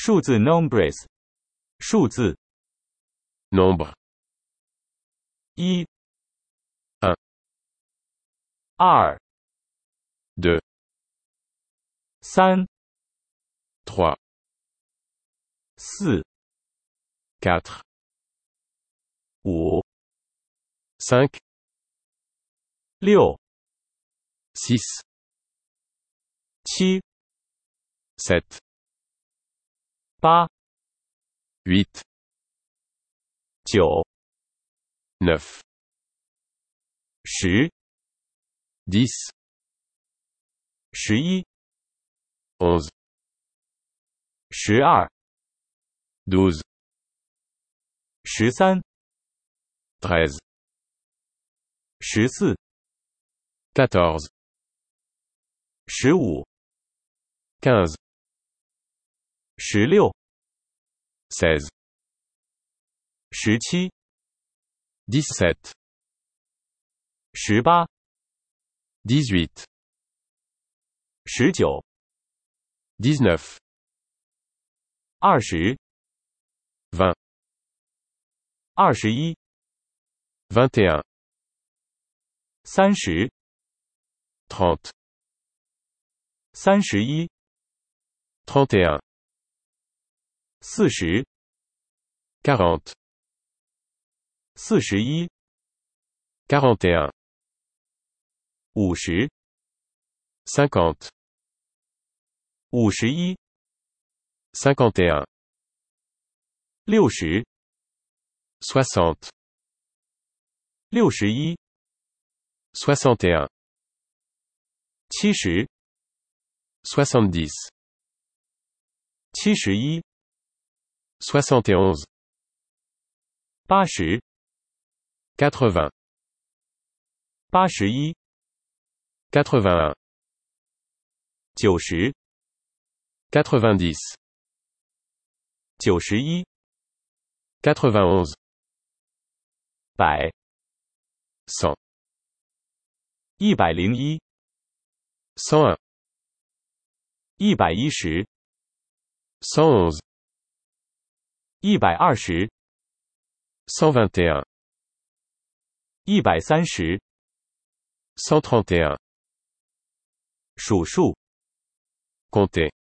数字 nombres， 数字 nombre, 一、 1, 二、 2, 三、 3, 四、 4, 五、 5, 六、 6, 七、 7, 八、 8, 九、 9, 十、 10, 十一、 11, 十二、 12, 十三、 13, 十四、 14, 十五、 15, 十六、 16, 十七、 17, 十八、 18, 十九、 19, 二十、 20, 二十一、 21, 三十、 30, 三十一、 31, 四十、 40, 四十一、 41, 五十、 50, 五十一、 51, 六十、 60, 六十一、 61, 七十、 70, 七十一、 71, 八十、 80, 八十一、 81, 九十、 90, 九十一、 91, 百、 100, 一百零一、 101, 一百一十、 111, 一百二十、 121, 一百三十、 131, 数数、 compter.